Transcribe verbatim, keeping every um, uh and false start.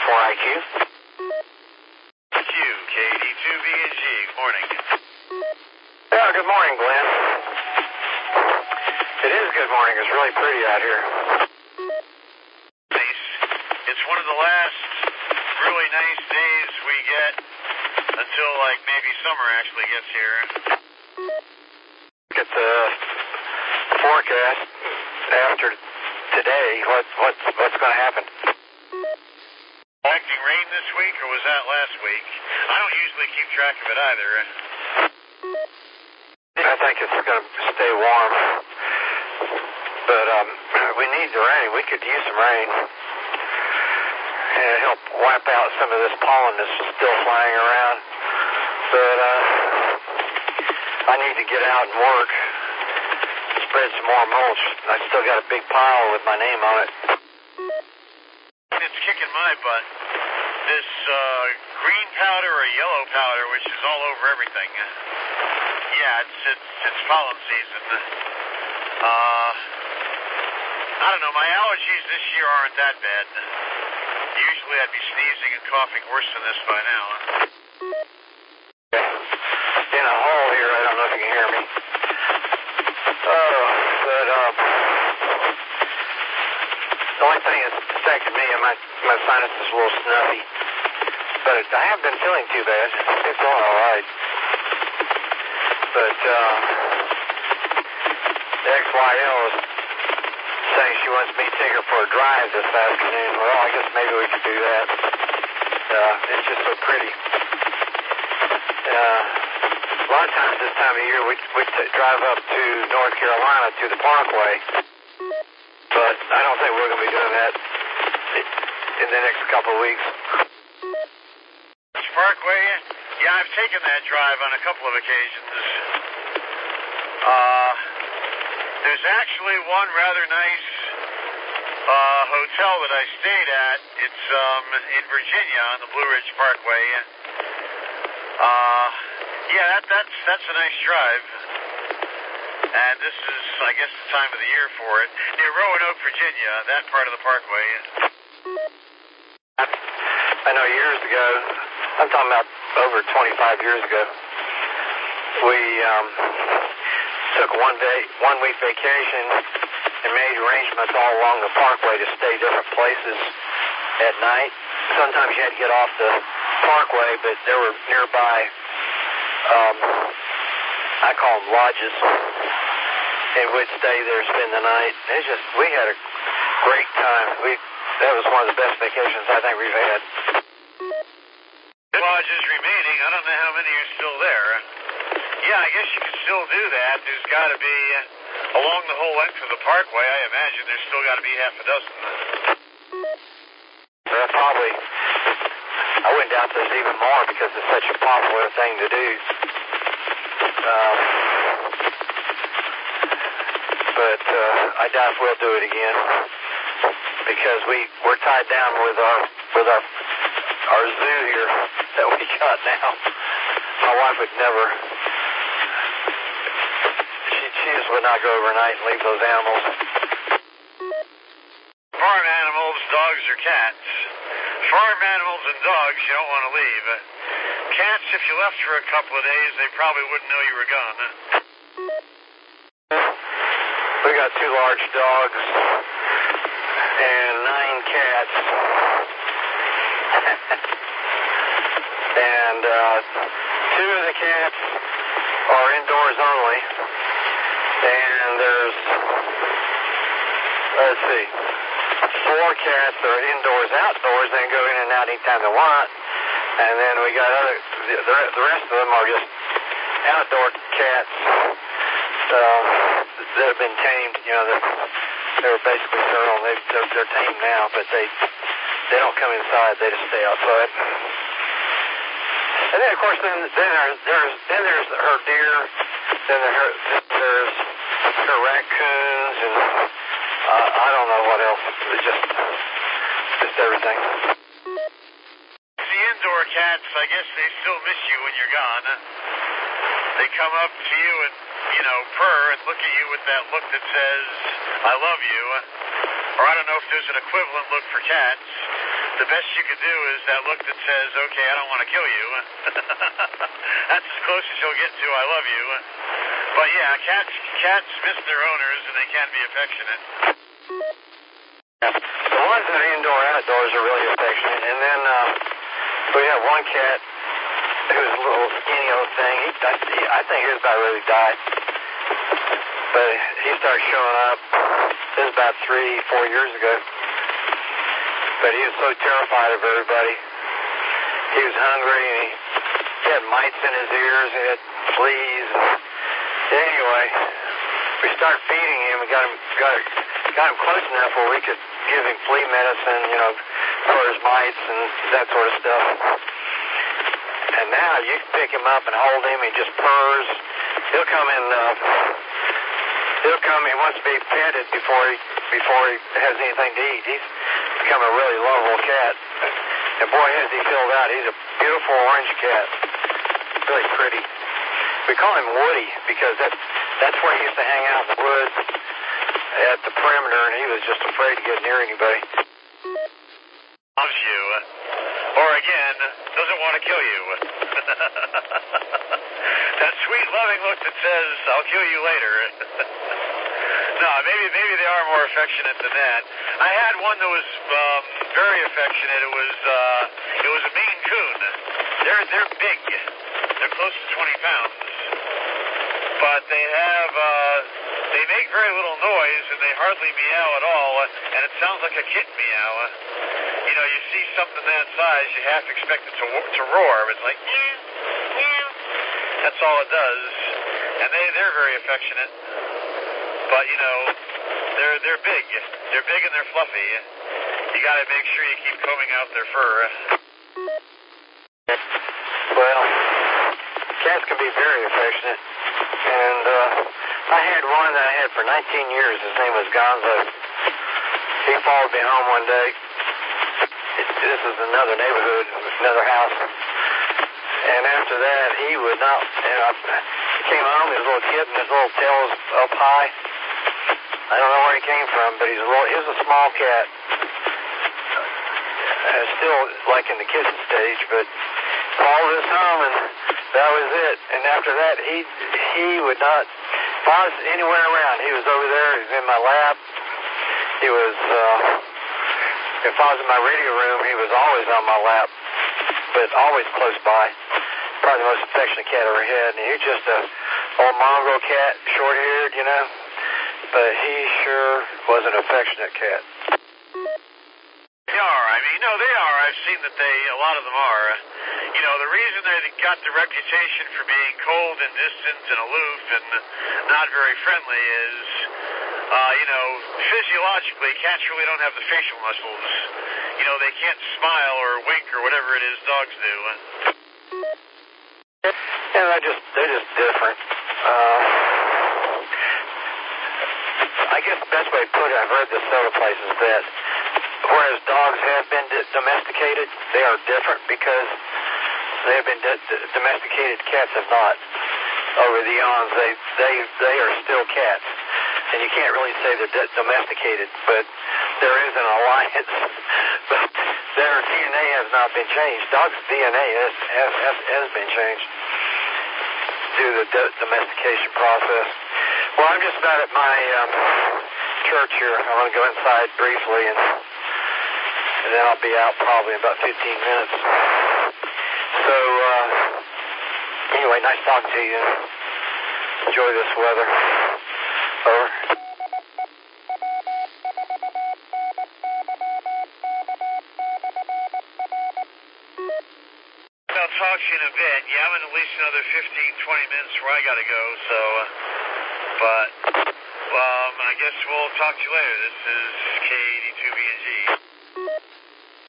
four I Q. Q, K D two B and G. Good morning. Yeah, good morning, Glenn. It is good morning. It's really pretty out here. Nice. It's one of the last really nice days we get until, like, maybe summer actually gets here. Look at the forecast after today. What, what's what's going to happen? Expecting rain this week, or was that last week? I don't usually keep track of it either. I think it's going to stay warm. But um, we need the rain. We could use some rain. And help wipe out some of this pollen that's still flying around. But uh, I need to get out and work. Spread some more mulch. I still got a big pile with my name on it. It's kicking my butt. This uh, green powder or yellow powder, which is all over everything. Yeah, it's it's, it's pollen season. Uh, I don't know. My allergies this year aren't that bad. Usually I'd be sneezing and coughing worse than this by now. In a hole here. I don't know if you can hear me. Oh, but um, the only thing that's affected me, my my sinus is a little snuffy. But I haven't been feeling too bad. It's going all right. But uh, the X Y L is saying she wants me to take her for a drive this afternoon. Well, I guess maybe we could do that. Uh, it's just so pretty. Uh, a lot of times this time of year we we t- drive up to North Carolina to the Parkway, but I don't think we're going to be doing that in the next couple of weeks. Parkway? Yeah, I've taken that drive on a couple of occasions. Uh, there's actually one rather nice uh, hotel that I stayed at. It's um, in Virginia on the Blue Ridge Parkway. Uh, yeah, that, that's that's a nice drive. And this is, I guess, the time of the year for it. Near Roanoke, Virginia, that part of the Parkway. I know years ago, I'm talking about over twenty-five years ago, we um, took one day, one week vacation and made arrangements all along the Parkway to stay different places at night. Sometimes you had to get off the Parkway, but there were nearby, um, I call them lodges, and we'd stay there, spend the night. It's just, we had a great time. We That was one of the best vacations I think we've had. Lodges remaining. I don't know how many are still there. Yeah, I guess you can still do that. There's got to be, uh, along the whole length of the Parkway, I imagine there's still got to be half a dozen. Uh, probably. I wouldn't doubt there's even more because it's such a popular thing to do. Um, but uh, I doubt we'll do it again because we we're tied down with our with our our zoo here that we got now. My wife would never. She she just would not go overnight and leave those animals. Farm animals, dogs or cats. Farm animals and dogs you don't want to leave. Cats, if you left for a couple of days, they probably wouldn't know you were gone. We got two large dogs and nine cats. And uh, two of the cats are indoors only. And there's, let's see, four cats that are indoors, outdoors. They can go in and out anytime they want. And then we got other, the, the rest of them are just outdoor cats uh, that have been tamed. You know, they're, they're basically feral. They, they're, they're tamed now, but they they don't come inside. They just stay outside. And then, of course, then then there's, there's then there's her deer. Then there, there's her raccoons, and uh, I don't know what else. It's just just everything. The indoor cats, I guess they still miss you when you're gone. They come up to you and, you know, purr and look at you with that look that says, I love you. Or I don't know if there's an equivalent look for cats. the best you could do is that look that says, okay, I don't want to kill you. That's as close as you'll get to I love you. But yeah, cats cats miss their owners and they can be affectionate. The ones that are indoor outdoors are really affectionate. And then um, we have one cat who was a little skinny old thing. He, I, he, I think he was about ready to die. But he started showing up. This was about three, four years ago. But he was so terrified of everybody. He was hungry, and he, he had mites in his ears, he had fleas. And anyway, we started feeding him. We got him, got, got him close enough where we could give him flea medicine, you know, for his mites and that sort of stuff. And now you can pick him up and hold him. He just purrs. He'll come in. Uh, he'll come. He wants to be petted before he before he has anything to eat. He's become a really lovable cat. And boy, has he filled out. He's a beautiful orange cat. Really pretty. We call him Woody because that, that's where he used to hang out in the woods at the perimeter, and he was just afraid to get near anybody. Loves you. Or again, doesn't want to kill you. That sweet, loving look that says, I'll kill you later. No, maybe maybe they are more affectionate than that. I had one that was um, very affectionate. It was uh, it was a Maine Coon. They're they're big. They're close to twenty pounds. But they have uh, they make very little noise and they hardly meow at all. And it sounds like a kitten meow. You know, you see something that size, you half expect it to to roar. But it's like meow, meow. That's all it does. And they they're very affectionate. But, you know, they're they're big. They're big and they're fluffy. You got to make sure you keep combing out their fur. Well, cats can be very affectionate. And uh, I had one that I had for nineteen years. His name was Gonzo. He followed me home one day. This is another neighborhood, another house. And after that, he would not, you know, he came home, his little kitten, his little tail was up high. I don't know where he came from, but he's a little, he was a small cat. Uh, still like in the kitten stage, but followed us home, and that was it. And after that, he he would not, if I was anywhere around, he was over there, he was in my lap. He was, uh, if I was in my radio room, he was always on my lap, but always close by. Probably the most affectionate cat I ever had. And he was just a old mongrel cat, short-haired, you know. But he sure was an affectionate cat. They are. I mean, no, they are. I've seen that they, a lot of them are. You know, the reason they got the reputation for being cold and distant and aloof and not very friendly is, uh, you know, physiologically, cats really don't have the facial muscles. You know, they can't smile or wink or whatever it is dogs do. Yeah, they're just, they're just different. Uh, I guess the best way to put it, I've heard this several places, that whereas dogs have been domesticated, they are different because they have been d- domesticated. Cats have not. Over the eons, they they they are still cats, and you can't really say they're d- domesticated, but there is an alliance. But their D N A has not been changed. Dogs' D N A has has, has, has been changed through the d- domestication process. Well, I'm just about at my um, church here. I want to go inside briefly, and, and then I'll be out probably in about fifteen minutes. So, uh, anyway, nice talking to you. Enjoy this weather. Over. I'll talk to you in a bit. Yeah, I'm in at least another fifteen, twenty minutes where I got to go, so... Uh, But, um, I guess we'll talk to you later. This is K eighty-two B N G.